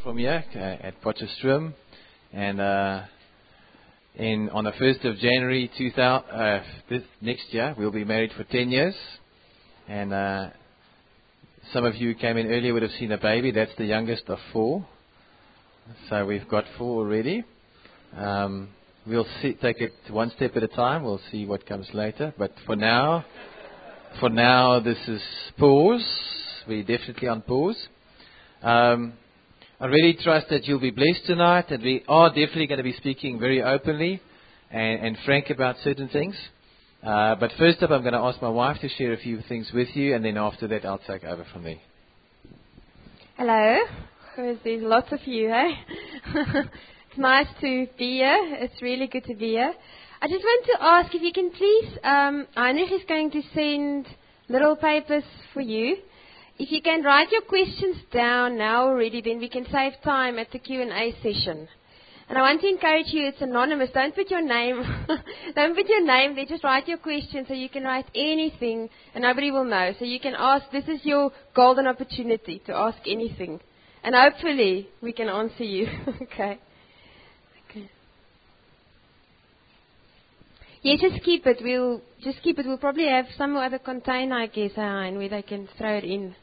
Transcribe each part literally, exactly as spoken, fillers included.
from here uh, at Potchefstroom, and uh, in on the first of January two thousand, uh, this next year we'll be married for ten years, and uh, some of you who came in earlier would have seen a baby. That's the youngest of four, so we've got four already. Um, we'll see, take it one step at a time. We'll see what comes later, but for now, for now this is pause. We're definitely on pause. Um, I really trust that you'll be blessed tonight, and we are definitely going to be speaking very openly and, and frank about certain things. Uh, but first up, I'm going to ask my wife to share a few things with you, and then after that, I'll take over from there. Hello. There's lots of you, eh? It's nice to be here. It's really good to be here. I just want to ask if you can please, um, Heinrich is going to send little papers for you. If you can write your questions down now already, then we can save time at the Q and A session. And I want to encourage you, it's anonymous. Don't put your name, don't put your name there. Just write your question so you can write anything and nobody will know. So you can ask, this is your golden opportunity to ask anything. And hopefully we can answer you. Okay. Okay. Yeah, just keep it. We'll just keep it. We'll probably have some other container, I guess, Hein, where they can throw it in.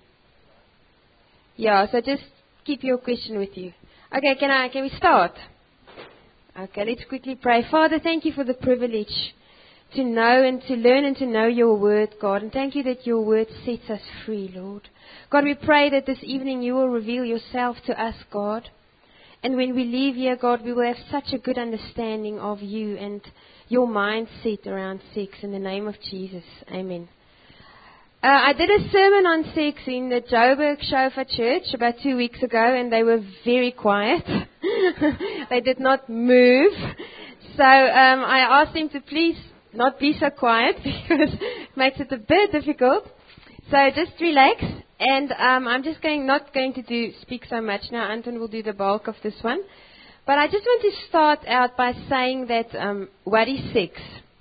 Yeah, so just keep your question with you. Okay, can I? Can we start? Okay, let's quickly pray. Father, thank you for the privilege to know and to learn and to know your word, God. And thank you that your word sets us free, Lord. God, we pray that this evening you will reveal yourself to us, God. And when we leave here, God, we will have such a good understanding of you and your mindset around sex. In the name of Jesus, amen. Uh, I did a sermon on sex in the Joburg Shofar Church about two weeks ago, and they were very quiet. They did not move. So um, I asked them to please not be so quiet because it makes it a bit difficult. So just relax, and um, I'm just going not going to do speak so much now. Anton will do the bulk of this one. But I just want to start out by saying that um, what is sex?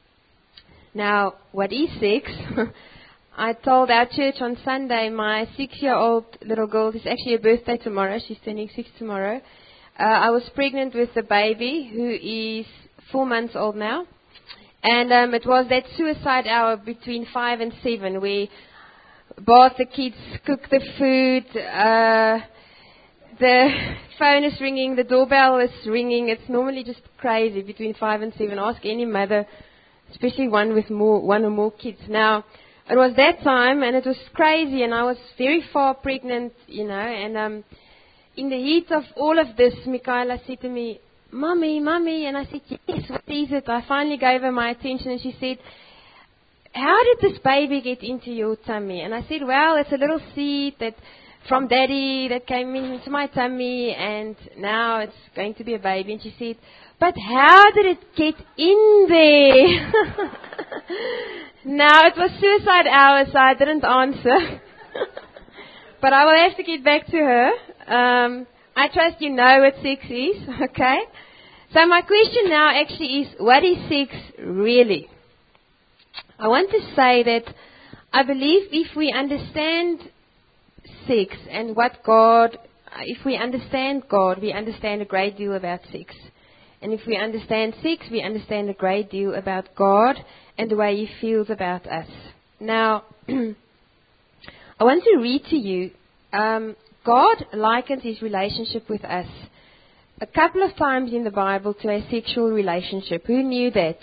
Now, what is sex? I told our church on Sunday, my six-year-old little girl, it's actually her birthday tomorrow, she's turning six tomorrow. Uh, I was pregnant with a baby who is four months old now. And um, it was that suicide hour between five and seven where bath the kids, cook the food, uh, the phone is ringing, the doorbell is ringing. It's normally just crazy between five and seven. Ask any mother, especially one with more, one or more kids. Now, it was that time, and it was crazy, and I was very far pregnant, you know, and um, in the heat of all of this, Michaela said to me, Mummy, Mummy, and I said, yes, what is it? I finally gave her my attention, and she said, how did this baby get into your tummy? And I said, well, it's a little seed that from Daddy that came into my tummy, and now it's going to be a baby. And she said, but how did it get in there? Now, it was suicide hour, so I didn't answer. But I will have to get back to her. Um, I trust you know what sex is, okay? So my question now actually is, what is sex really? I want to say that I believe if we understand sex and what God, if we understand God, we understand a great deal about sex. And if we understand sex, we understand a great deal about God and the way He feels about us. Now, I want to read to you, um, God likens His relationship with us a couple of times in the Bible to a sexual relationship. Who knew that?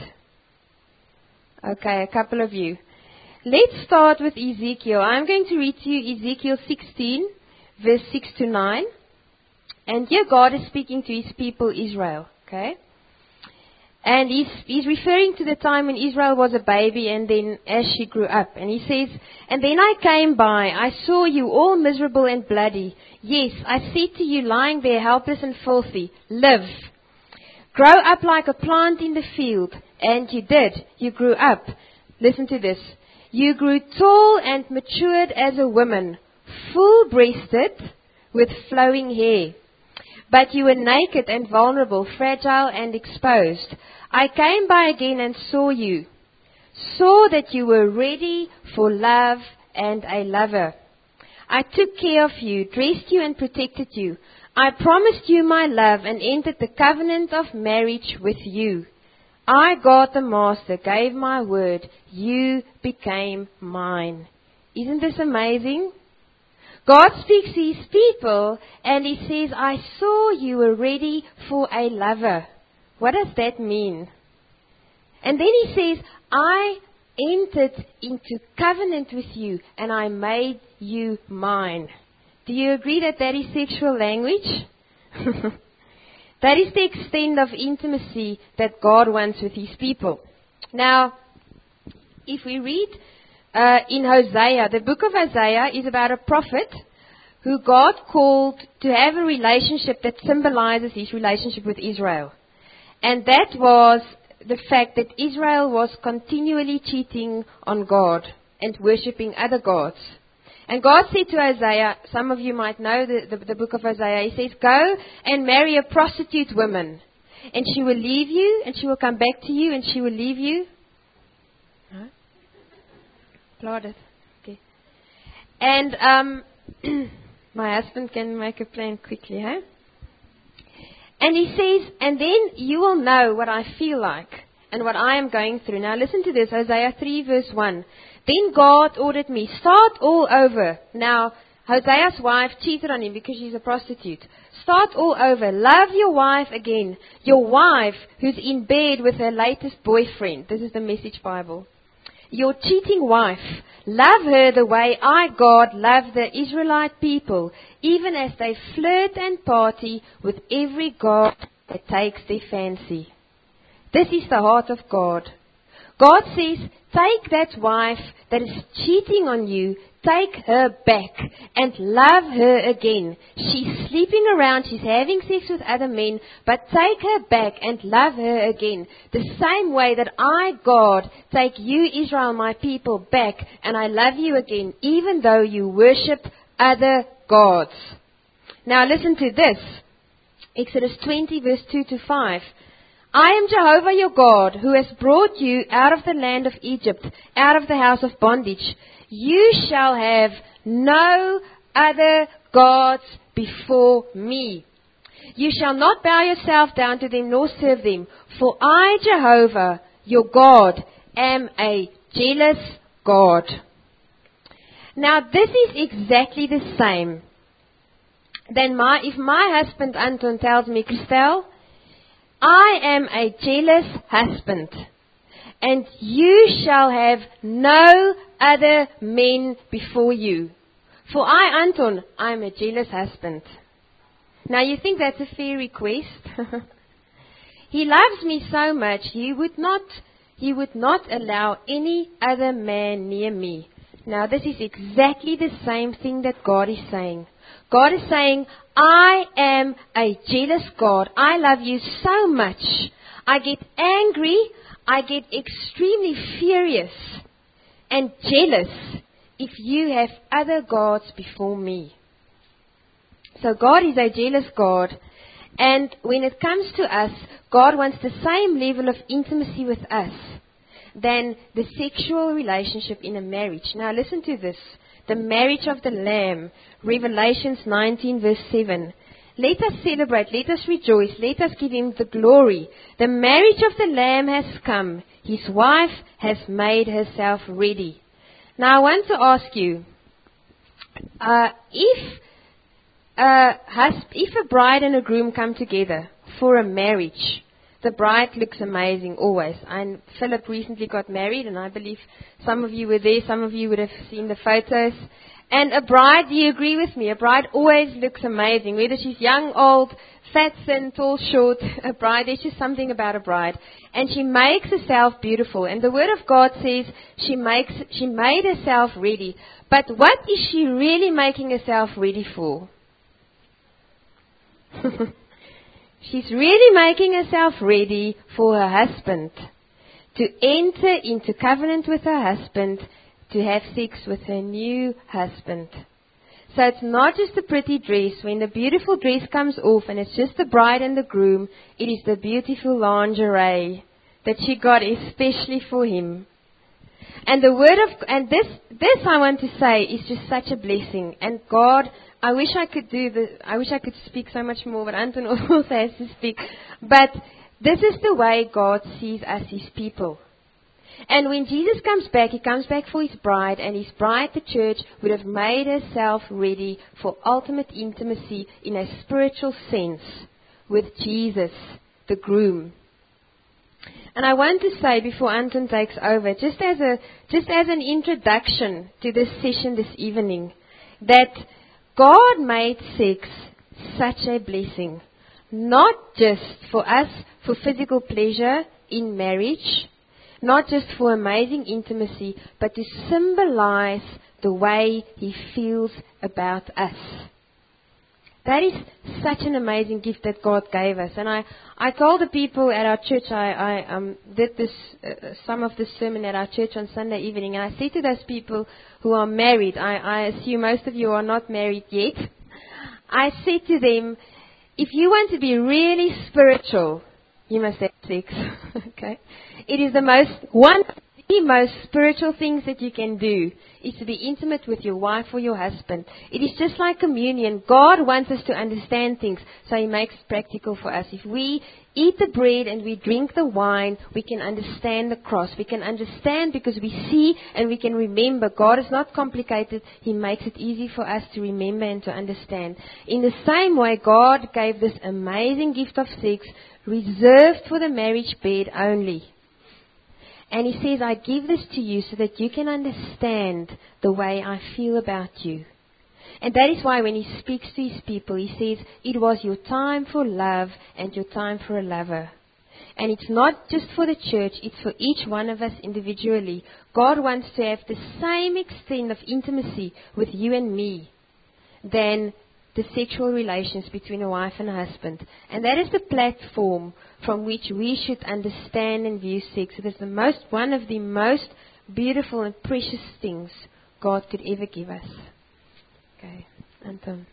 Okay, a couple of you. Let's start with Ezekiel. I'm going to read to you Ezekiel sixteen, verse six to nine. And here God is speaking to His people Israel. Okay? And he's, he's referring to the time when Israel was a baby and then as she grew up. And he says, and then I came by, I saw you all miserable and bloody. Yes, I said to you lying there helpless and filthy, live. Grow up like a plant in the field. And you did. You grew up. Listen to this. You grew tall and matured as a woman, full-breasted with flowing hair. But you were naked and vulnerable, fragile and exposed. I came by again and saw you, saw that you were ready for love and a lover. I took care of you, dressed you and protected you. I promised you my love and entered the covenant of marriage with you. I, God the Master, gave my word. You became mine. Isn't this amazing? God speaks to his people and he says, I saw you were ready for a lover. What does that mean? And then he says, I entered into covenant with you and I made you mine. Do you agree that that is sexual language? That is the extent of intimacy that God wants with his people. Now, if we read uh, in Hosea, the book of Hosea is about a prophet who God called to have a relationship that symbolizes his relationship with Israel. And that was the fact that Israel was continually cheating on God and worshipping other gods. And God said to Hosea, some of you might know the, the, the book of Hosea, he says, go and marry a prostitute woman. And she will leave you, and she will come back to you, and she will leave you. Huh? Applauded. Okay. And um, my husband can make a plan quickly, huh? And he says, and then you will know what I feel like and what I am going through. Now listen to this, Hosea three verse one. Then God ordered me, start all over. Now, Hosea's wife cheated on him because she's a prostitute. Start all over. Love your wife again. Your wife who's in bed with her latest boyfriend. This is the Message Bible. Your cheating wife. Love her the way I, God, love the Israelite people, even as they flirt and party with every god that takes their fancy. This is the heart of God. God says, take that wife that is cheating on you, take her back and love her again. She's sleeping around, she's having sex with other men, but take her back and love her again. The same way that I, God, take you, Israel, my people, back and I love you again, even though you worship other gods. Now listen to this. Exodus twenty verse two to five. I am Jehovah your God, who has brought you out of the land of Egypt, out of the house of bondage. You shall have no other gods before me. You shall not bow yourself down to them nor serve them, for I, Jehovah, your God, am a jealous God. Now this is exactly the same. Then my, if my husband Anton tells me, Christel, I am a jealous husband, and you shall have no other men before you. For I, Anton, I am a jealous husband. Now you think that's a fair request? He loves me so much, he would not, he would not allow any other man near me. Now this is exactly the same thing that God is saying. God is saying, I am a jealous God. I love you so much. I get angry. I get extremely furious and jealous if you have other gods before me. So God is a jealous God. And when it comes to us, God wants the same level of intimacy with us than the sexual relationship in a marriage. Now listen to this. The marriage of the Lamb, Revelations nineteen verse seven. Let us celebrate, let us rejoice, let us give him the glory. The marriage of the Lamb has come. His wife has made herself ready. Now I want to ask you, uh, if, uh, husband, if a bride and a groom come together for a marriage, the bride looks amazing always. And Philip recently got married, and I believe some of you were there, some of you would have seen the photos. And a bride, do you agree with me? A bride always looks amazing. Whether she's young, old, fat, thin, tall, short, a bride, there's just something about a bride. And she makes herself beautiful. And the Word of God says she makes, she made herself ready. But what is she really making herself ready for? She's really making herself ready for her husband, to enter into covenant with her husband, to have sex with her new husband. So it's not just a pretty dress. When the beautiful dress comes off and it's just the bride and the groom, it is the beautiful lingerie that she got especially for him. And the word of, and this, this I want to say is just such a blessing. And God, I wish I could do the. I wish I could speak so much more, but Anton also has to speak. But this is the way God sees us, His people. And when Jesus comes back, He comes back for His bride, and His bride, the church, would have made herself ready for ultimate intimacy in a spiritual sense with Jesus, the groom. And I want to say before Anton takes over, just as a just as an introduction to this session this evening, that God made sex such a blessing, not just for us for physical pleasure in marriage, not just for amazing intimacy, but to symbolize the way He feels about us. That is such an amazing gift that God gave us. And I, I told the people at our church, I, I um, did this, uh, some of the sermon at our church on Sunday evening, and I said to those people who are married, I, I assume most of you are not married yet, I said to them, if you want to be really spiritual, you must have sex. Okay? It is the most, one of the most spiritual things that you can do is to be intimate with your wife or your husband. It is just like communion. God wants us to understand things, so He makes it practical for us. If we eat the bread and we drink the wine, we can understand the cross. We can understand because we see and we can remember. God is not complicated. He makes it easy for us to remember and to understand. In the same way, God gave this amazing gift of sex reserved for the marriage bed only. And He says, I give this to you so that you can understand the way I feel about you. And that is why when He speaks to His people, He says, it was your time for love and your time for a lover. And it's not just for the church, it's for each one of us individually. God wants to have the same extent of intimacy with you and me than the sexual relations between a wife and a husband. And that is the platform from which we should understand and view sex. It is the most, one of the most beautiful and precious things God could ever give us. Okay, Anton.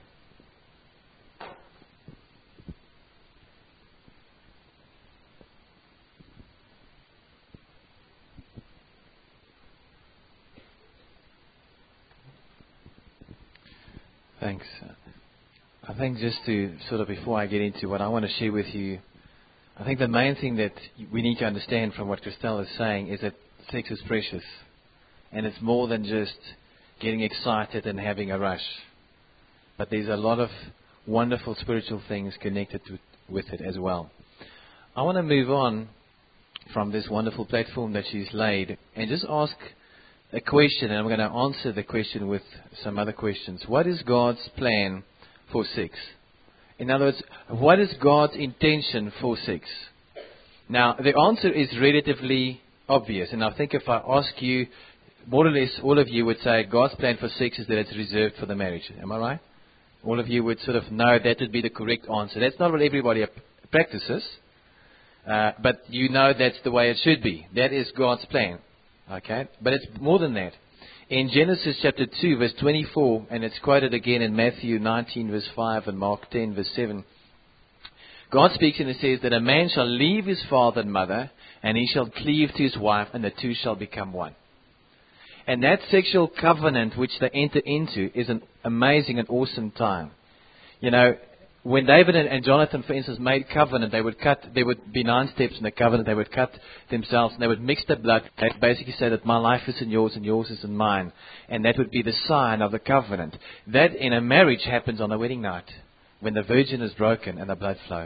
Thanks. I think just to sort of, before I get into what I want to share with you, I think the main thing that we need to understand from what Christelle is saying is that sex is precious. And it's more than just getting excited and having a rush. But there's a lot of wonderful spiritual things connected to, with it as well. I want to move on from this wonderful platform that she's laid and just ask a question, and I'm going to answer the question with some other questions. What is God's plan for sex? In other words, what is God's intention for sex? Now, the answer is relatively obvious, and I think if I ask you, more or less all of you would say God's plan for sex is that it's reserved for the marriage. Am I right? All of you would sort of know that would be the correct answer. That's not what everybody practices, uh, but you know that's the way it should be. That is God's plan. Okay? But it's more than that. In Genesis chapter two, verse twenty-four, and it's quoted again in Matthew nineteen, verse five, and Mark ten, verse seven, God speaks and He says that a man shall leave his father and mother, and he shall cleave to his wife, and the two shall become one. And that sexual covenant which they enter into is an amazing and awesome time. You know, when David and, and Jonathan, for instance, made covenant, they would cut, there would be nine steps in the covenant, they would cut themselves, and they would mix the blood. They would basically say that my life is in yours and yours is in mine. And that would be the sign of the covenant. That in a marriage happens on the wedding night, when the virgin is broken and the blood flows.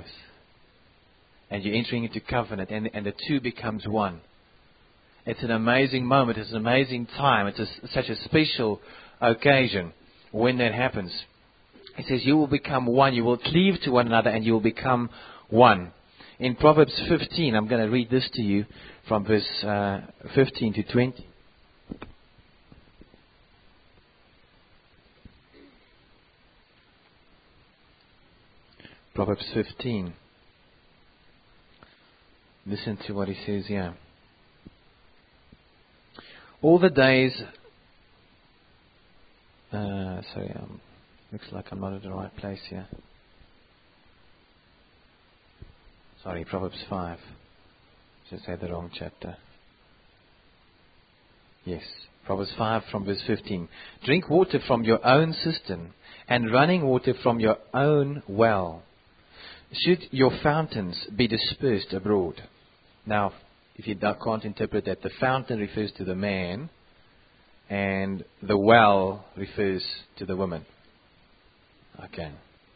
And you're entering into covenant, and, and the two becomes one. It's an amazing moment, it's an amazing time, it's a, such a special occasion when that happens. It says, you will become one, you will cleave to one another, and you will become one. In Proverbs fifteen, I'm going to read this to you from verse uh, fifteen to twenty. Proverbs fifteen. Listen to what he says here. All the days... Uh, sorry, um, looks like I'm not at the right place here. Sorry, Proverbs five. Just had the wrong chapter. Yes, Proverbs five from verse fifteen. Drink water from your own cistern, and running water from your own well. Should your fountains be dispersed abroad? Now, if you can't interpret that, the fountain refers to the man, and the well refers to the woman. Okay.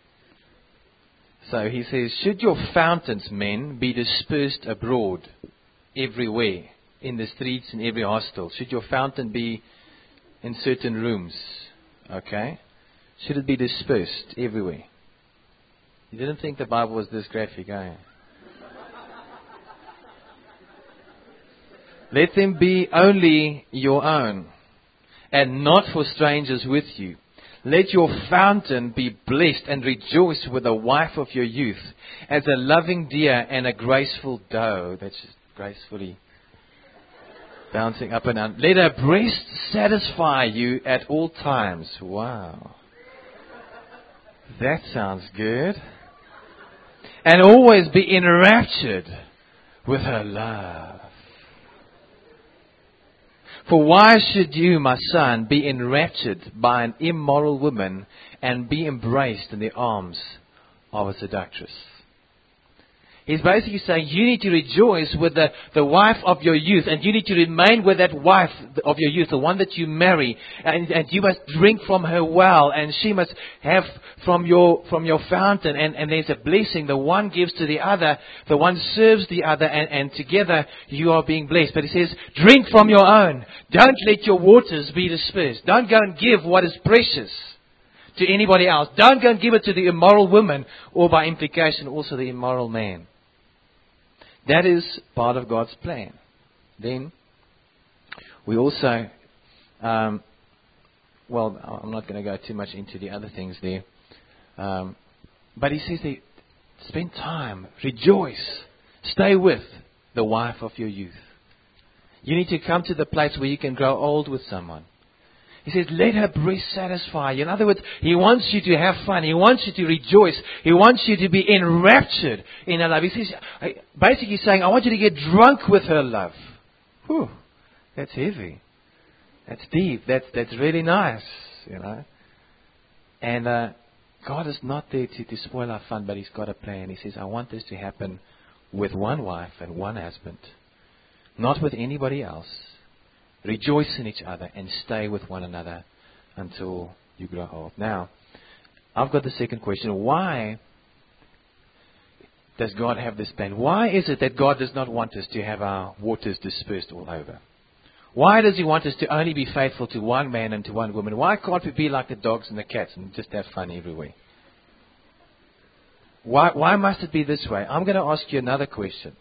So he says, should your fountains, men, be dispersed abroad, everywhere, in the streets, in every hostel? Should your fountain be in certain rooms? Okay. Should it be dispersed everywhere? You didn't think the Bible was this graphic, eh? Let them be only your own, and not for strangers with you. Let your fountain be blessed, and rejoice with the wife of your youth, as a loving deer and a graceful doe. That's just gracefully bouncing up and down. Let her breast satisfy you at all times. Wow. That sounds good. And always be enraptured with her love. For why should you, my son, be enraptured by an immoral woman and be embraced in the arms of a seductress? He's basically saying you need to rejoice with the, the wife of your youth, and you need to remain with that wife of your youth, the one that you marry, and, and you must drink from her well, and she must have from your from your fountain, and, and there's a blessing. The one gives to the other, the one serves the other, and, and together you are being blessed. But he says, drink from your own. Don't let your waters be dispersed. Don't go and give what is precious to anybody else. Don't go and give it to the immoral woman, or by implication also the immoral man. That is part of God's plan. Then, we also, um, well, I'm not going to go too much into the other things there. Um, but he says, that spend time, rejoice, stay with the wife of your youth. You need to come to the place where you can grow old with someone. He says, let her breast satisfy you. In other words, He wants you to have fun. He wants you to rejoice. He wants you to be enraptured in her love. He says, basically saying, I want you to get drunk with her love. Whew, that's heavy. That's deep. That's, that's really nice, you know. And uh, God is not there to, to spoil our fun, but He's got a plan. He says, I want this to happen with one wife and one husband, not with anybody else. Rejoice in each other and stay with one another until you grow old. Now, I've got the second question. Why does God have this plan? Why is it that God does not want us to have our waters dispersed all over? Why does He want us to only be faithful to one man and to one woman? Why can't we be like the dogs and the cats and just have fun everywhere? Why, why must it be this way? I'm going to ask you another question.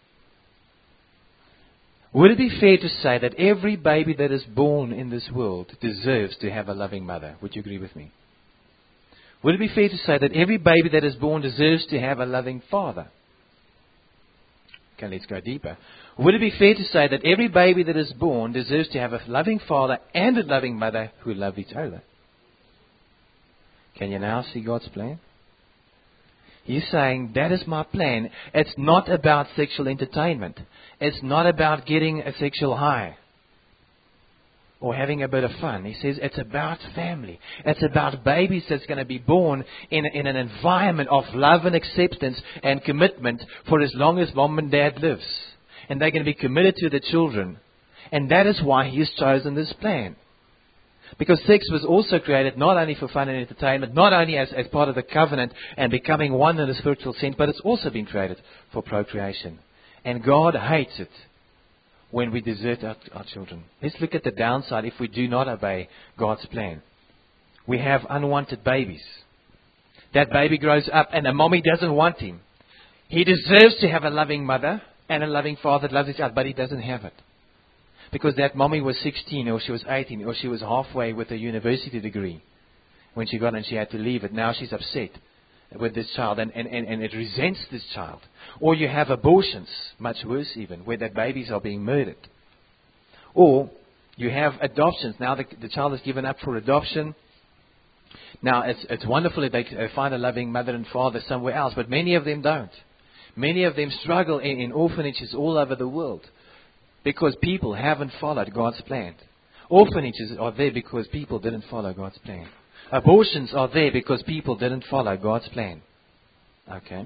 Would it be fair to say that every baby that is born in this world deserves to have a loving mother? Would you agree with me? Would it be fair to say that every baby that is born deserves to have a loving father? Okay, let's go deeper. Would it be fair to say that every baby that is born deserves to have a loving father and a loving mother who love each other? Can you now see God's plan? He's saying, that is my plan. It's not about sexual entertainment. It's not about getting a sexual high or having a bit of fun. He says it's about family. It's about babies that's going to be born in, in an environment of love and acceptance and commitment for as long as mom and dad lives. And they're going to be committed to the children. And that is why He has chosen this plan. Because sex was also created not only for fun and entertainment, not only as, as part of the covenant and becoming one in a spiritual sense, but it's also been created for procreation. And God hates it when we desert our, our children. Let's look at the downside if we do not obey God's plan. We have unwanted babies. That baby grows up and a mommy doesn't want him. He deserves to have a loving mother and a loving father that loves each other, but he doesn't have it. Because that mommy was sixteen or she was eighteen or she was halfway with a university degree when she got and she had to leave it. Now she's upset with this child and, and, and, and it resents this child. Or you have abortions, much worse even, where the babies are being murdered. Or you have adoptions. Now the, the child is given up for adoption. Now it's, it's wonderful if they find a loving mother and father somewhere else, but many of them don't. Many of them struggle in, in orphanages all over the world. Because people haven't followed God's plan. Orphanages are there because people didn't follow God's plan. Abortions are there because people didn't follow God's plan. Okay.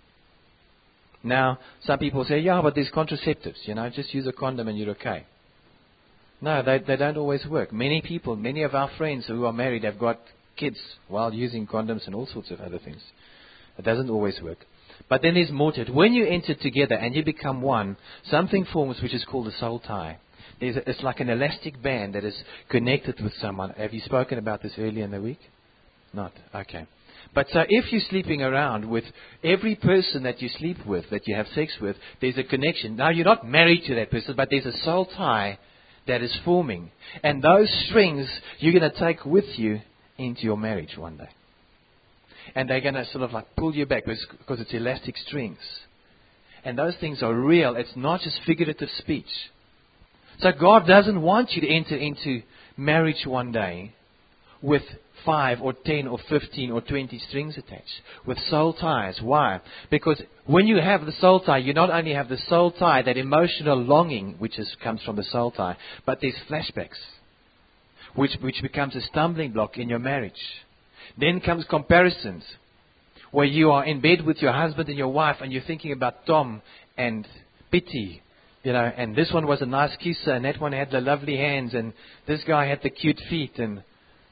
Now, some people say, yeah, but there's contraceptives. You know, just use a condom and you're okay. No, they, they don't always work. Many people, many of our friends who are married have got kids while using condoms and all sorts of other things. It doesn't always work. But then there's more to it. When you enter together and you become one, something forms which is called a soul tie. There's a, it's like an elastic band that is connected with someone. Have you spoken about this earlier in the week? Not? Okay. But so if you're sleeping around with every person that you sleep with, that you have sex with, there's a connection. Now you're not married to that person, but there's a soul tie that is forming. And those strings you're going to take with you into your marriage one day. And they're going to sort of like pull you back because, because it's elastic strings. And those things are real. It's not just figurative speech. So God doesn't want you to enter into marriage one day with five or ten or fifteen or twenty strings attached, with soul ties. Why? Because when you have the soul tie, you not only have the soul tie, that emotional longing which is, comes from the soul tie, but there's flashbacks, which, which becomes a stumbling block in your marriage. Then comes comparisons, where you are in bed with your husband and your wife and you're thinking about Tom and Pity. You know, and this one was a nice kisser, and that one had the lovely hands, and this guy had the cute feet, and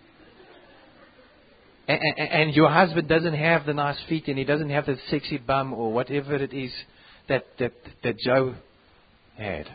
and, and and your husband doesn't have the nice feet, and he doesn't have the sexy bum or whatever it is that that that Joe had.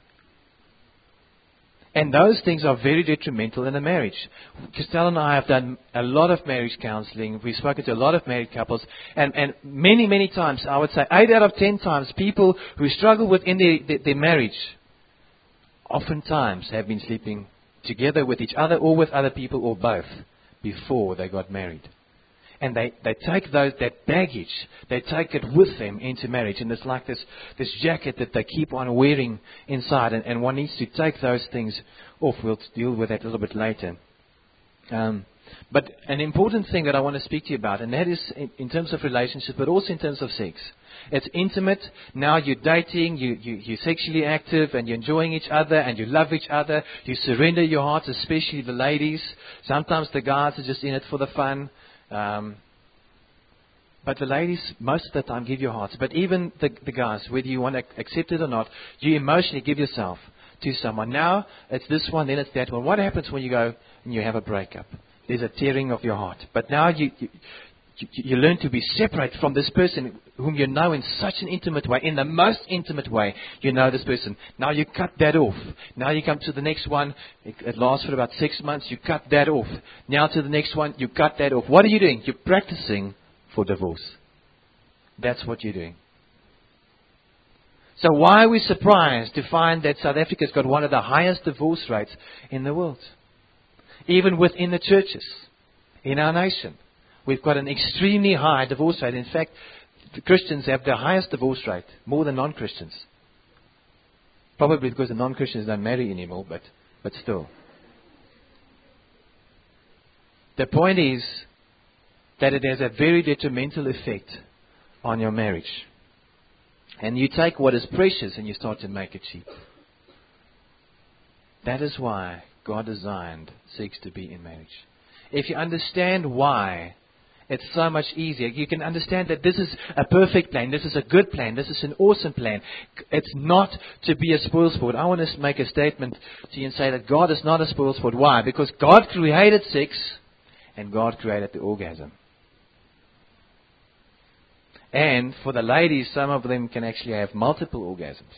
And those things are very detrimental in a marriage. Christelle and I have done a lot of marriage counseling. We've spoken to a lot of married couples. And, and many, many times, I would say eight out of ten times, people who struggle within their, their, their marriage oftentimes have been sleeping together with each other or with other people or both before they got married. And they, they take those that baggage, they take it with them into marriage. And it's like this, this jacket that they keep on wearing inside. And, and one needs to take those things off. We'll deal with that a little bit later. Um, but an important thing that I want to speak to you about, and that is in, in terms of relationships, but also in terms of sex. It's intimate. Now you're dating, you, you, you're sexually active, and you're enjoying each other, and you love each other. You surrender your hearts, especially the ladies. Sometimes the guys are just in it for the fun. Um, but the ladies, most of the time, give your hearts. But even the, the guys, whether you want to accept it or not, you emotionally give yourself to someone. Now, it's this one, then it's that one. What happens when you go and you have a breakup? There's a tearing of your heart. But now you, you, you, you learn to be separate from this person whom you know in such an intimate way, in the most intimate way. You know this person. Now you cut that off. Now you come to the next one. It, it lasts for about six months. You cut that off. Now to the next one. You cut that off. What are you doing? You're practicing for divorce. That's what you're doing. So why are we surprised to find that South Africa's got one of the highest divorce rates in the world? Even within the churches in our nation, we've got an extremely high divorce rate. In fact, the Christians have the highest divorce rate, more than non-Christians. Probably because the non-Christians don't marry anymore, but, but still. The point is that it has a very detrimental effect on your marriage. And you take what is precious and you start to make it cheap. That is why God designed sex to be in marriage. If you understand why, it's so much easier. You can understand that this is a perfect plan. This is a good plan. This is an awesome plan. It's not to be a spoilsport. I want to make a statement to you and say that God is not a spoilsport. Why? Because God created sex and God created the orgasm. And for the ladies, some of them can actually have multiple orgasms.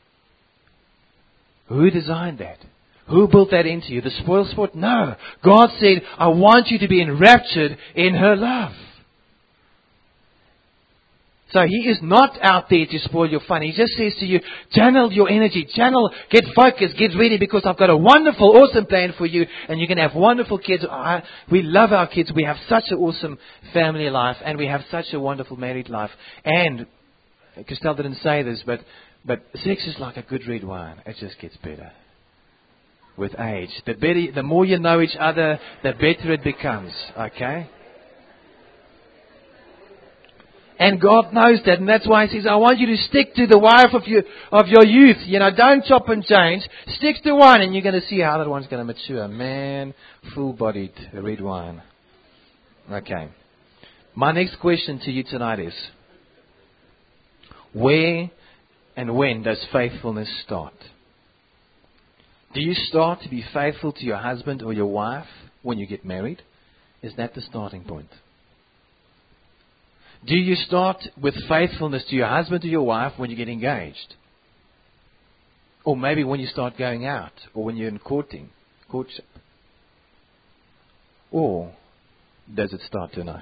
Who designed that? Who built that into you? The spoilsport? No. God said, I want you to be enraptured in her love. So He is not out there to spoil your fun. He just says to you, channel your energy, channel, get focused, get ready, because I've got a wonderful, awesome plan for you, and you're going to have wonderful kids. I, we love our kids. We have such an awesome family life, and we have such a wonderful married life. And, Christelle didn't say this, but, but sex is like a good red wine. It just gets better with age. The better, the more you know each other, the better it becomes. Okay? And God knows that, and that's why He says, I want you to stick to the wife of your, of your youth. You know, don't chop and change. Stick to one, and you're going to see how that one's going to mature. Man, full-bodied red wine. Okay. My next question to you tonight is, where and when does faithfulness start? Do you start to be faithful to your husband or your wife when you get married? Is that the starting point? Do you start with faithfulness to your husband or your wife when you get engaged? Or maybe when you start going out, or when you're in courting, courtship? Or does it start tonight?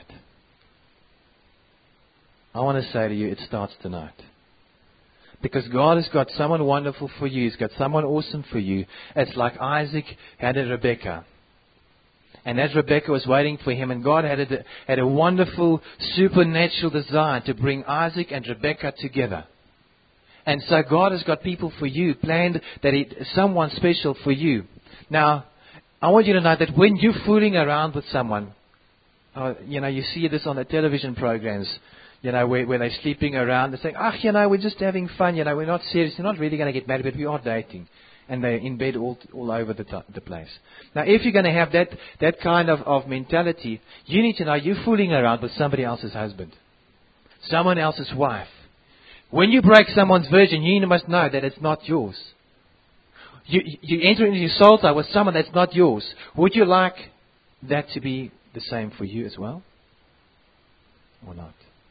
I want to say to you, it starts tonight. Because God has got someone wonderful for you. He's got someone awesome for you. It's like Isaac had a Rebekah. And as Rebekah was waiting for him, and God had a, had a wonderful supernatural design to bring Isaac and Rebekah together. And so God has got people for you, planned that it, someone special for you. Now, I want you to know that when you're fooling around with someone, uh, you know, you see this on the television programs, you know, where, where they're sleeping around. They're saying, ah, you know, we're just having fun. You know, we're not serious. We're not really going to get married, but we are dating. And they're in bed all all over the, t- the place. Now, if you're going to have that, that kind of, of mentality, you need to know you're fooling around with somebody else's husband. Someone else's wife. When you break someone's virgin, you must know that it's not yours. You, you enter into your soul tie with someone that's not yours. Would you like that to be the same for you as well? Or not?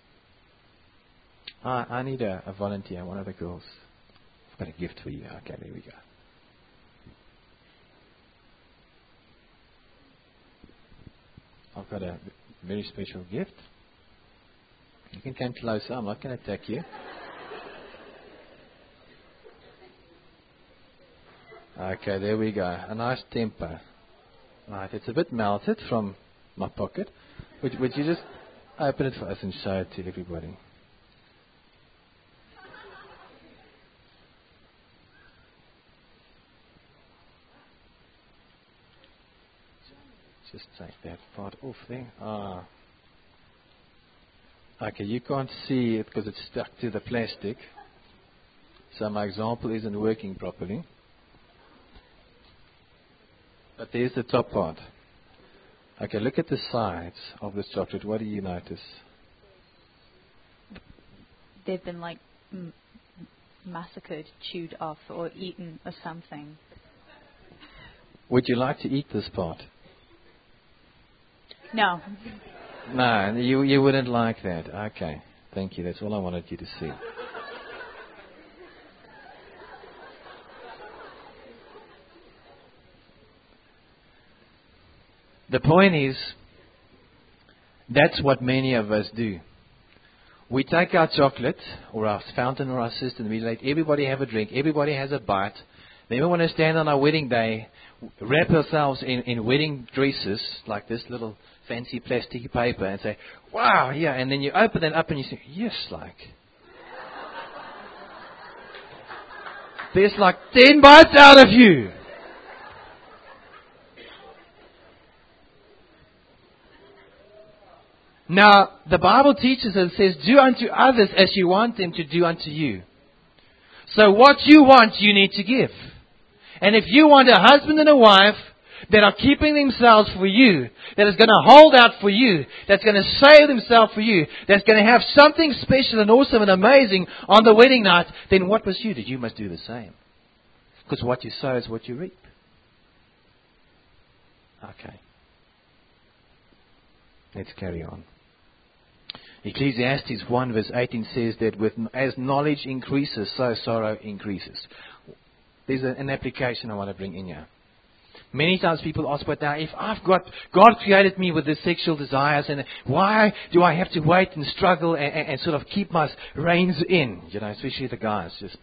I, I need a, a volunteer, one of the girls. I've got a gift for you. Okay, there we go. I've got a very special gift. You can come closer. I'm not going to attack you. Okay, there we go. A nice temper. Right, it's a bit melted from my pocket. Would, would you just open it for us and show it to everybody? Just take that part off there. Ah. Okay, you can't see it because it's stuck to the plastic. So my example isn't working properly. But there's the top part. Okay, look at the sides of this chocolate. What do you notice? They've been like m- massacred, chewed off, or eaten or something. Would you like to eat this part? No. No, you you wouldn't like that. Okay, thank you. That's all I wanted you to see. The point is, that's what many of us do. We take our chocolate, or our fountain, or our system, we let everybody have a drink, everybody has a bite. Then we want to stand on our wedding day, wrap ourselves in, in wedding dresses, like this little fancy plastic paper, and say, wow, yeah, and then you open it up and you say, yes, like. There's like ten bites out of you. Now, the Bible teaches and says, do unto others as you want them to do unto you. So what you want, you need to give. And if you want a husband and a wife that are keeping themselves for you, that is going to hold out for you, that's going to save themselves for you, that's going to have something special and awesome and amazing on the wedding night, then what must you do? You must do the same. Because what you sow is what you reap. Okay. Let's carry on. Ecclesiastes one verse eighteen says that with, as knowledge increases, so sorrow increases. There's a, an application I want to bring in here. Many times people ask, but now if I've got, God created me with the sexual desires, and why do I have to wait and struggle and, and, and sort of keep my reins in? You know, especially the guys. Just,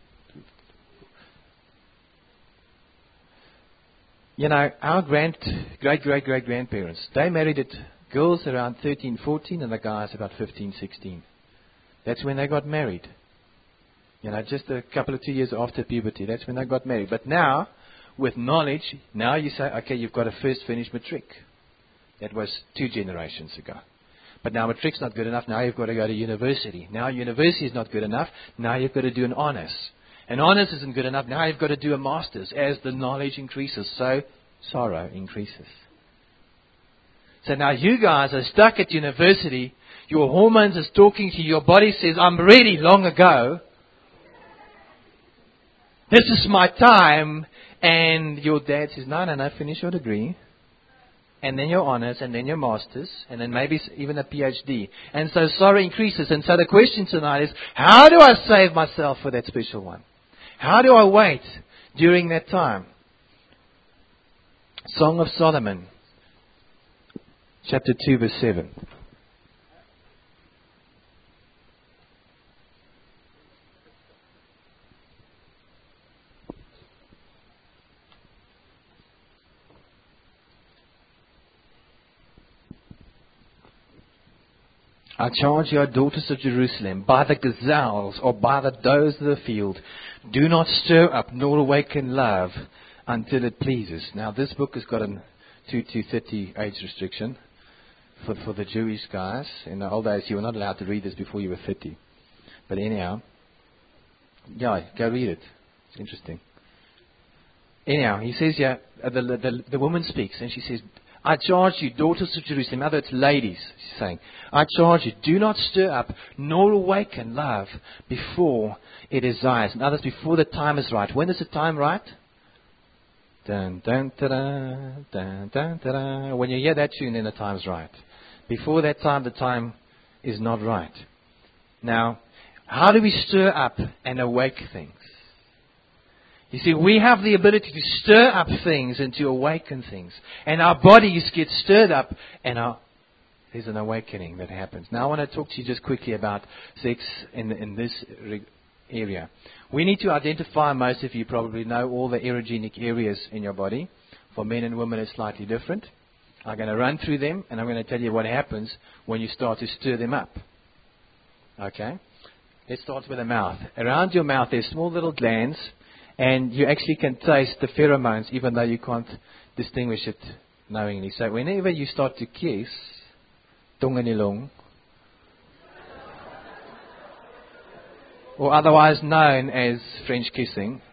you know, our grand, great, great, great grandparents, they married it. Girls around thirteen, fourteen, and the guys about fifteen, sixteen. That's when they got married. You know, just a couple of two years after puberty. That's when they got married. But now, with knowledge, now you say, okay, you've got to first finish matric. That was two generations ago. But now matric's not good enough. Now you've got to go to university. Now university is not good enough. Now you've got to do an honors. And honors isn't good enough. Now you've got to do a master's. As the knowledge increases, so sorrow increases. So now you guys are stuck at university. Your hormones is talking to you. Your body says, I'm ready long ago. This is my time. And your dad says, no, no, no, finish your degree. And then your honors, and then your masters, and then maybe even a PhD. And so sorrow increases. And so the question tonight is, how do I save myself for that special one? How do I wait during that time? Song of Solomon, chapter two, verse seven. I charge you, daughters of Jerusalem, by the gazelles or by the does of the field, do not stir up nor awaken love until it pleases. Now this book has got a two to thirty age restriction for, for the Jewish guys. In the old days you were not allowed to read this before you were thirty. But anyhow, yeah, go read it. It's interesting. Anyhow, he says here, uh, the, the, the woman speaks and she says, I charge you, daughters of Jerusalem. In other words, ladies, she's saying, I charge you, do not stir up nor awaken love before it desires. In other words, before the time is right. When is the time right? Dun, dun, da-da, dun, dun, da-da. When you hear that tune, then the time's right. Before that time, the time is not right. Now, how do we stir up and awake things? You see, we have the ability to stir up things and to awaken things. And our bodies get stirred up and our, there's an awakening that happens. Now I want to talk to you just quickly about sex in, in this area. We need to identify, most of you probably know, all the erogenic areas in your body. For men and women it's slightly different. I'm going to run through them and I'm going to tell you what happens when you start to stir them up. Okay? Let's start with the mouth. Around your mouth there's small little glands. And you actually can taste the pheromones even though you can't distinguish it knowingly. So whenever you start to kiss, tong in die long, or otherwise known as French kissing,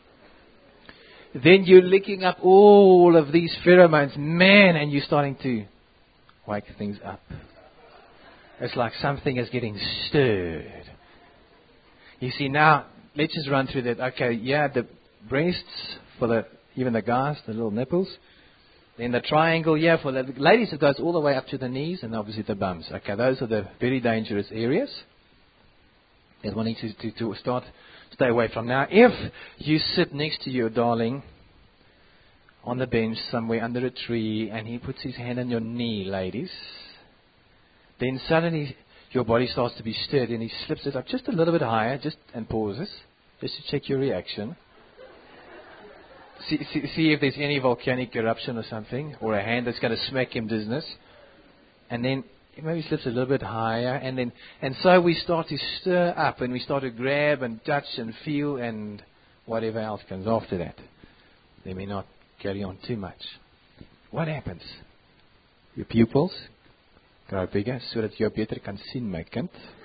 then you're licking up all of these pheromones, man, and you're starting to wake things up. It's like something is getting stirred. You see, now, let's just run through that. Okay, yeah, the breasts for the even the guys, the little nipples. Then the triangle, yeah, for the ladies it goes all the way up to the knees and obviously the bums. Okay, those are the very dangerous areas that one needs to, to, to start stay away from. Now, if you sit next to your darling on the bench somewhere under a tree and he puts his hand on your knee, ladies, then suddenly your body starts to be stirred and he slips it up just a little bit higher just and pauses just to check your reaction. See, see, see if there's any volcanic eruption or something, or a hand that's going to smack him business. And then he maybe slips a little bit higher, and then and so we start to stir up and we start to grab and touch and feel and whatever else comes after that. Let me not carry on too much. What happens? Your pupils grow bigger sodat jy beter kan sien, my kind.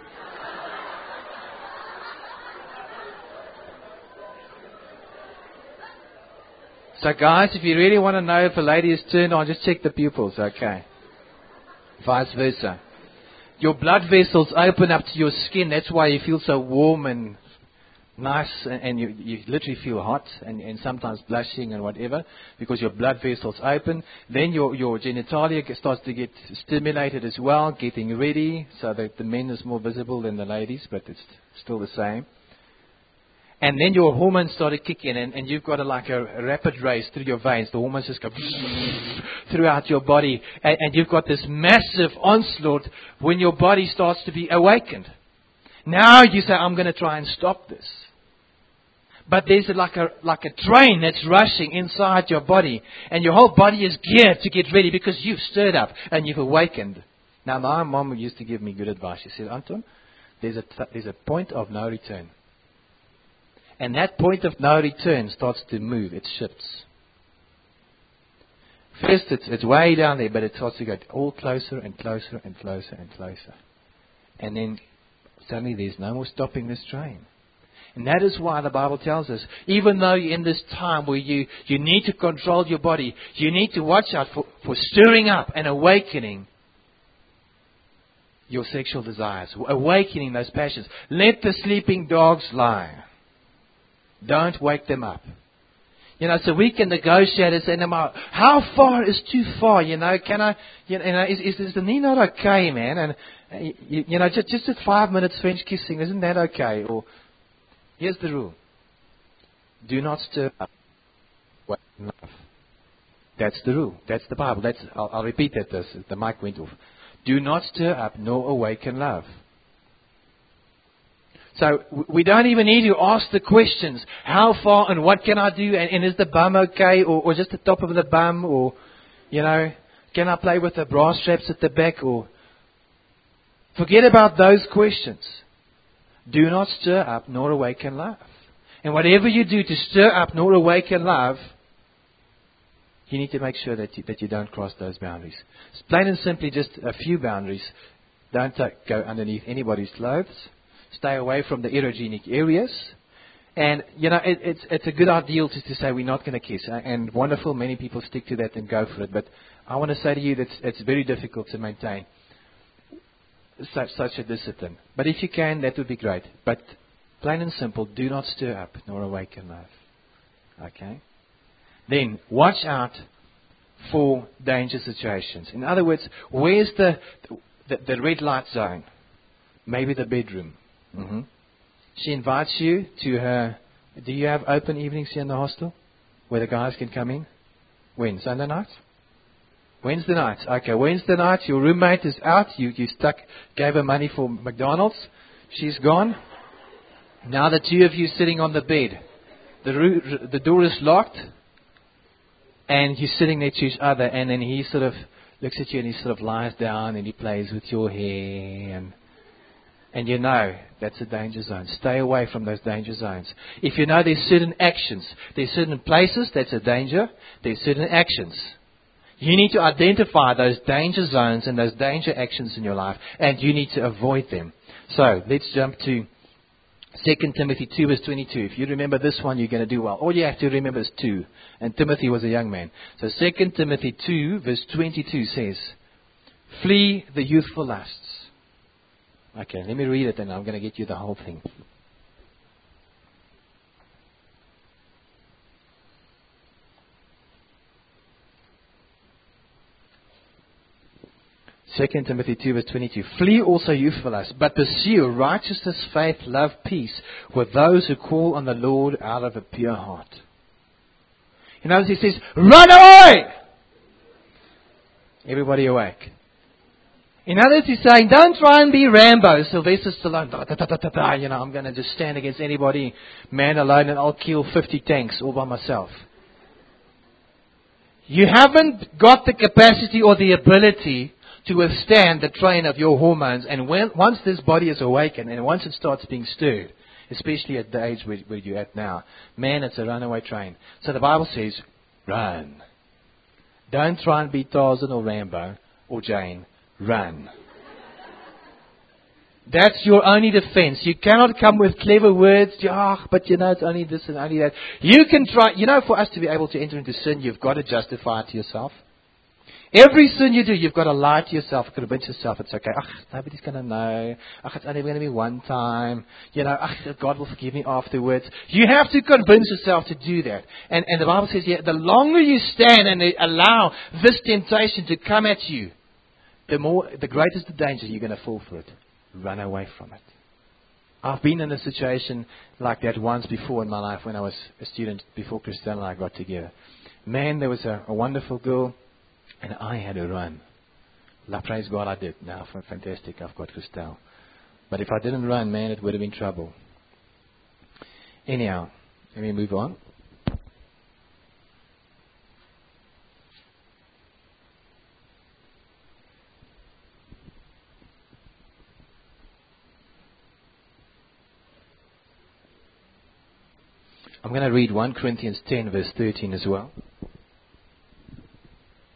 So guys, if you really want to know if a lady is turned on, just check the pupils, okay? Vice versa. Your blood vessels open up to your skin. That's why you feel so warm and nice, and, and you, you literally feel hot and, and sometimes blushing and whatever, because your blood vessels open. Then your, your genitalia starts to get stimulated as well, getting ready, so that the men is more visible than the ladies, but it's still the same. And then your hormones start to kick in, and, and you've got a, like a, a rapid race through your veins. The hormones just go throughout your body, and, and you've got this massive onslaught when your body starts to be awakened. Now you say, I'm going to try and stop this. But there's like a like a train that's rushing inside your body, and your whole body is geared to get ready because you've stirred up and you've awakened. Now my mom used to give me good advice. She said, Anton, there's a there's a point of no return. And that point of no return starts to move. It shifts. First, it's, it's way down there, but it starts to get all closer and closer and closer and closer. And then suddenly there's no more stopping this train. And that is why the Bible tells us, even though you're in this time where you, you need to control your body, you need to watch out for, for stirring up and awakening your sexual desires, awakening those passions. Let the sleeping dogs lie. Don't wake them up. You know, so we can negotiate and say, no, how far is too far? You know, can I, you know, is, is, is the knee not okay, man? And, uh, you, you know, just, just at five minutes French kissing, isn't that okay? Or, here's the rule. Do not stir up what love. That's the rule. That's the Bible. That's, I'll, I'll repeat that. This, the mic went off. Do not stir up nor awaken love. So we don't even need to ask the questions. How far and what can I do? And, and is the bum okay? Or, or just the top of the bum? Or, you know, can I play with the brass straps at the back? Or forget about those questions. Do not stir up nor awaken love. And whatever you do to stir up nor awaken love, you need to make sure that you, that you don't cross those boundaries. It's plain and simply just a few boundaries. Don't take, go underneath anybody's clothes. Stay away from the erogenic areas. And, you know, it, it's it's a good ideal to, to say we're not going to kiss. And wonderful, many people stick to that and go for it. But I want to say to you that it's very difficult to maintain such, such a discipline. But if you can, that would be great. But plain and simple, do not stir up nor awaken love. Okay? Then, watch out for danger situations. In other words, where's the, the, the red light zone? Maybe the bedroom. Mm-hmm. She invites you to her. Do you have open evenings here in the hostel where the guys can come in? When? Sunday night? Wednesday night. Okay, Wednesday night, your roommate is out. You, you stuck, gave her money for McDonald's. She's gone. Now the two of you sitting on the bed. The, ro- the door is locked. And you're sitting next to each other. And then he sort of looks at you and he sort of lies down and he plays with your hair. And And you know that's a danger zone. Stay away from those danger zones. If you know there's certain actions, there's certain places that's a danger, there's certain actions. You need to identify those danger zones and those danger actions in your life, and you need to avoid them. So let's jump to Second Timothy two verse twenty-two. If you remember this one, you're going to do well. All you have to remember is two. And Timothy was a young man. So Second Timothy two verse twenty-two says, flee the youthful lusts. Okay, let me read it and I'm going to get you the whole thing. Second Timothy two verse twenty-two. Flee also youthful lusts, but pursue righteousness, faith, love, peace with those who call on the Lord out of a pure heart. In other words, he says, run away! Everybody awake. In other words, he's saying, don't try and be Rambo, Sylvester Stallone. Da, da, da, da, da, da, you know, I'm going to just stand against anybody, man alone, and I'll kill fifty tanks all by myself. You haven't got the capacity or the ability to withstand the train of your hormones. And when, once this body is awakened, and once it starts being stirred, especially at the age where, where you're at now, man, it's a runaway train. So the Bible says, run. Don't try and be Tarzan or Rambo or Jane. Run. That's your only defense. You cannot come with clever words. Oh, but you know, it's only this and only that. You can try. You know, for us to be able to enter into sin, you've got to justify it to yourself. Every sin you do, you've got to lie to yourself, convince yourself it's okay. Ach, nobody's going to know. Ach, it's only going to be one time. You know, ach, God will forgive me afterwards. You have to convince yourself to do that. And, and the Bible says, yeah, the longer you stand and allow this temptation to come at you, the more, the greater is the danger you're going to fall for it. Run away from it. I've been in a situation like that once before in my life when I was a student, before Christelle and I got together. Man, there was a, a wonderful girl, and I had to run. La, praise God, I did. Now, fantastic, I've got Christelle. But if I didn't run, man, it would have been trouble. Anyhow, let me move on. I'm going to read First Corinthians ten verse thirteen as well.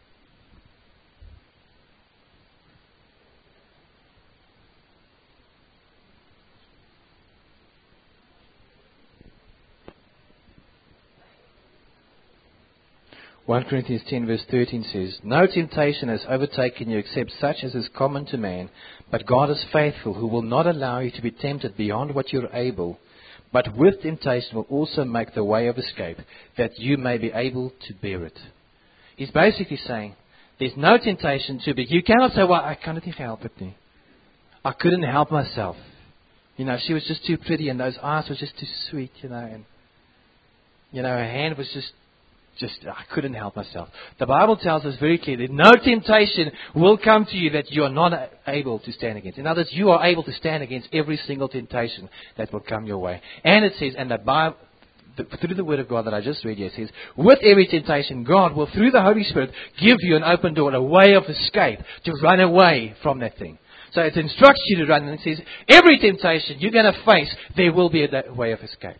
First Corinthians ten verse thirteen says, "No temptation has overtaken you except such as is common to man, but God is faithful, who will not allow you to be tempted beyond what you are able, but with temptation will also make the way of escape, that you may be able to bear it." He's basically saying, there's no temptation too big. You cannot say, well, I can't help it. Nie. I couldn't help myself. You know, she was just too pretty and those eyes were just too sweet, you know, and, you know, her hand was just, just, I couldn't help myself. The Bible tells us very clearly, no temptation will come to you that you are not able to stand against. In other words, you are able to stand against every single temptation that will come your way. And it says, and the Bible, the, through the Word of God that I just read here, it says, with every temptation, God will, through the Holy Spirit, give you an open door, a way of escape, to run away from that thing. So it instructs you to run, and it says, every temptation you're going to face, there will be a way of escape.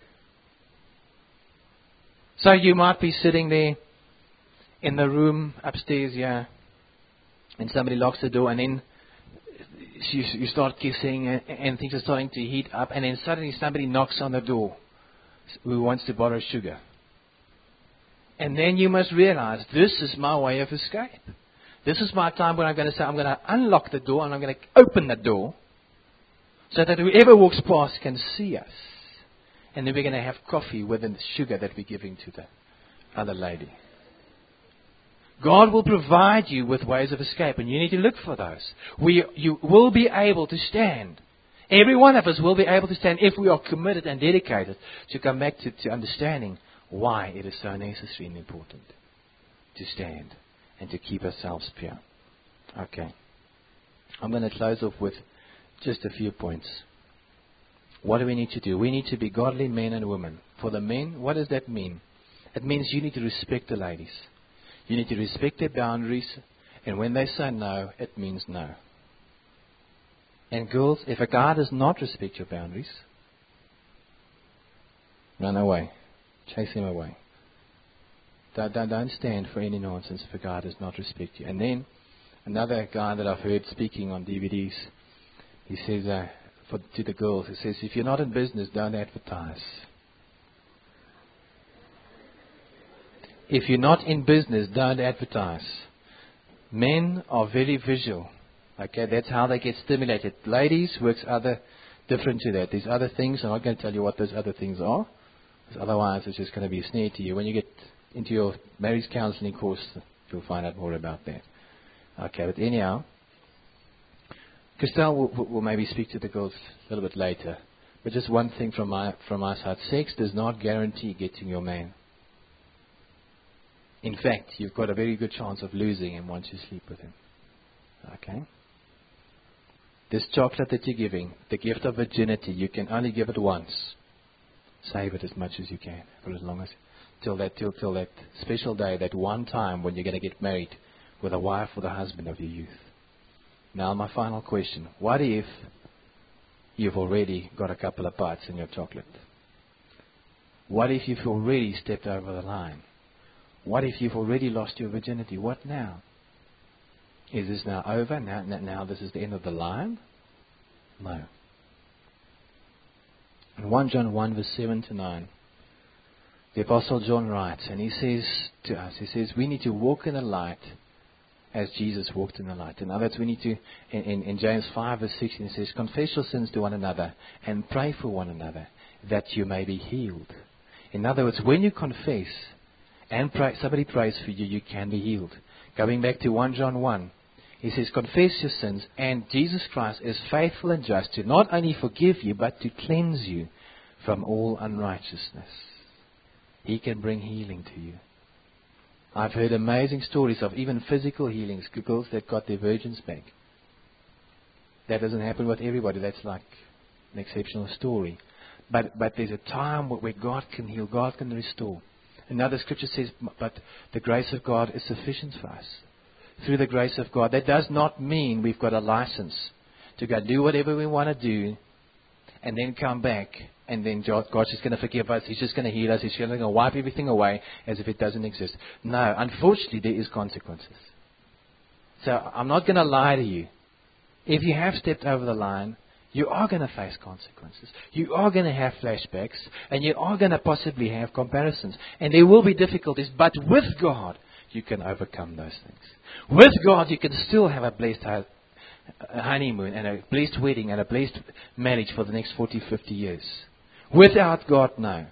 So you might be sitting there in the room upstairs, yeah, and somebody locks the door, and then you, you start kissing, and, and things are starting to heat up, and then suddenly somebody knocks on the door who wants to borrow sugar. And then you must realize, this is my way of escape. This is my time when I'm going to say, I'm going to unlock the door and I'm going to open the door so that whoever walks past can see us. And then we're going to have coffee with the sugar that we're giving to the other lady. God will provide you with ways of escape, and you need to look for those. We, you will be able to stand. Every one of us will be able to stand if we are committed and dedicated to come back to, to understanding why it is so necessary and important to stand and to keep ourselves pure. Okay. I'm going to close off with just a few points. What do we need to do? We need to be godly men and women. For the men, what does that mean? It means you need to respect the ladies. You need to respect their boundaries. And when they say no, it means no. And girls, if a guy does not respect your boundaries, run away. Chase him away. Don't, don't, don't stand for any nonsense if a guy does not respect you. And then, another guy that I've heard speaking on D V Ds, he says uh, for, to the girls, he says, if you're not in business, don't advertise. If you're not in business, don't advertise. Men are very visual. Okay, that's how they get stimulated. Ladies, works other different to that. There's other things. I'm not going to tell you what those other things are, because otherwise it's just going to be a snare to you. When you get into your marriage counseling course, you'll find out more about that. Okay, but anyhow, Christelle will, will, will maybe speak to the girls a little bit later. But just one thing from my from my side: sex does not guarantee getting your man. In fact, you've got a very good chance of losing him once you sleep with him. Okay? This chocolate that you're giving, the gift of virginity, you can only give it once. Save it as much as you can, for as long as, till that, till, till that special day, that one time when you're going to get married with a wife or the husband of your youth. Now, my final question: what if you've already got a couple of bites in your chocolate? What if you've already stepped over the line? What if you've already lost your virginity? What now? Is this now over? Now, now, now this is the end of the line? No. In First John one, verse seven to nine, the Apostle John writes, and he says to us, he says, we need to walk in the light as Jesus walked in the light. In other words, we need to, in, in, in James five, verse sixteen, it says, confess your sins to one another and pray for one another that you may be healed. In other words, when you confess and pray, somebody prays for you, you can be healed. Going back to First John one, he says, confess your sins, and Jesus Christ is faithful and just to not only forgive you, but to cleanse you from all unrighteousness. He can bring healing to you. I've heard amazing stories of even physical healings, girls that got their virgins back. That doesn't happen with everybody. That's like an exceptional story. But but there's a time where God can heal, God can restore. Another scripture says, but the grace of God is sufficient for us. Through the grace of God. That does not mean we've got a license to go do whatever we want to do and then come back and then God's just going to forgive us. He's just going to heal us. He's going to wipe everything away as if it doesn't exist. No, unfortunately there is consequences. So I'm not going to lie to you. If you have stepped over the line, You are going to face consequences. You are going to have flashbacks. And you are going to possibly have comparisons. And there will be difficulties. But with God, you can overcome those things. With God, you can still have a blessed honeymoon and a blessed wedding and a blessed marriage for the next forty, fifty years. Without God, no.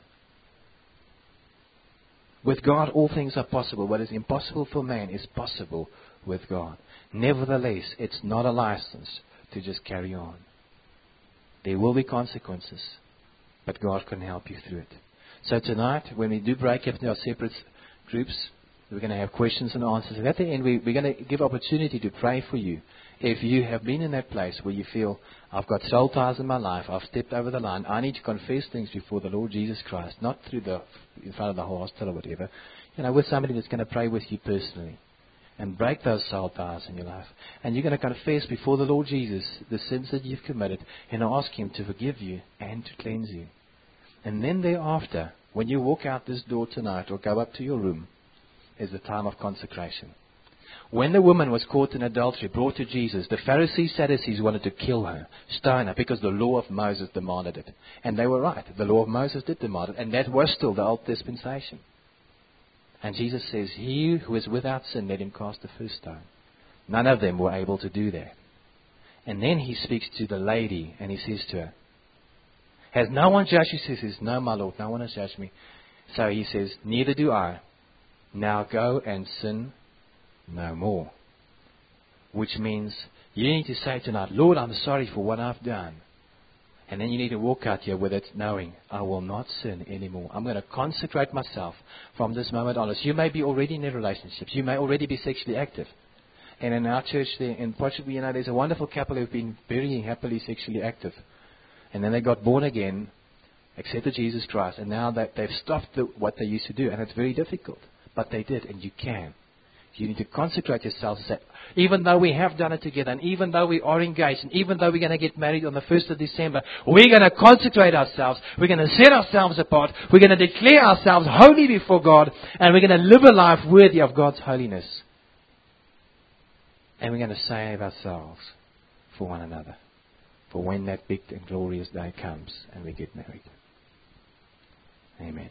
With God, all things are possible. What is impossible for man is possible with God. Nevertheless, it's not a license to just carry on. There will be consequences, but God can help you through it. So tonight, when we do break up into our separate groups, we're going to have questions and answers. And at the end, we, we're going to give opportunity to pray for you. If you have been in that place where you feel, I've got soul ties in my life, I've stepped over the line, I need to confess things before the Lord Jesus Christ, not through the in front of the hostel or whatever, you know, with somebody that's going to pray with you personally and break those soul ties in your life. And you're going to confess before the Lord Jesus the sins that you've committed and ask Him to forgive you and to cleanse you. And then thereafter, when you walk out this door tonight or go up to your room, is the time of consecration. When the woman was caught in adultery, brought to Jesus, the Pharisees, Sadducees wanted to kill her, stone her, because the law of Moses demanded it. And they were right. The law of Moses did demand it, and that was still the old dispensation. And Jesus says, he who is without sin, let him cast the first stone. None of them were able to do that. And then He speaks to the lady, and He says to her, has no one judged you? She says, no, my Lord, no one has judged me. So He says, neither do I. Now go and sin no more. Which means you need to say tonight, Lord, I'm sorry for what I've done. And then you need to walk out here with it knowing, I will not sin anymore. I'm going to consecrate myself from this moment on. You may be already in a relationship. You may already be sexually active. And in our church there in Portugal, you know, there's a wonderful couple who've been very happily sexually active. And then they got born again, accepted Jesus Christ, and now that they've stopped the, what they used to do. And it's very difficult. But they did, and you can. You need to consecrate yourself and say, even though we have done it together, and even though we are engaged, and even though we're going to get married on the first of December, we're going to consecrate ourselves. We're going to set ourselves apart. We're going to declare ourselves holy before God, and we're going to live a life worthy of God's holiness. And we're going to save ourselves for one another, for when that big and glorious day comes and we get married. Amen.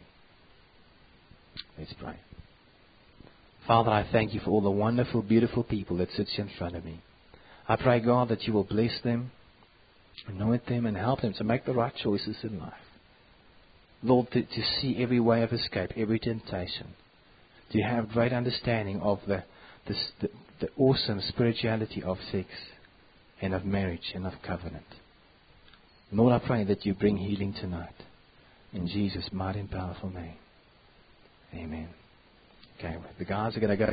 Let's pray. Father, I thank You for all the wonderful, beautiful people that sit here in front of me. I pray, God, that You will bless them, anoint them, and help them to make the right choices in life. Lord, to, to see every way of escape, every temptation. To have great understanding of the, the, the, the awesome spirituality of sex and of marriage and of covenant. Lord, I pray that You bring healing tonight. In Jesus' mighty and powerful name. Amen. Okay, the guys are going to go.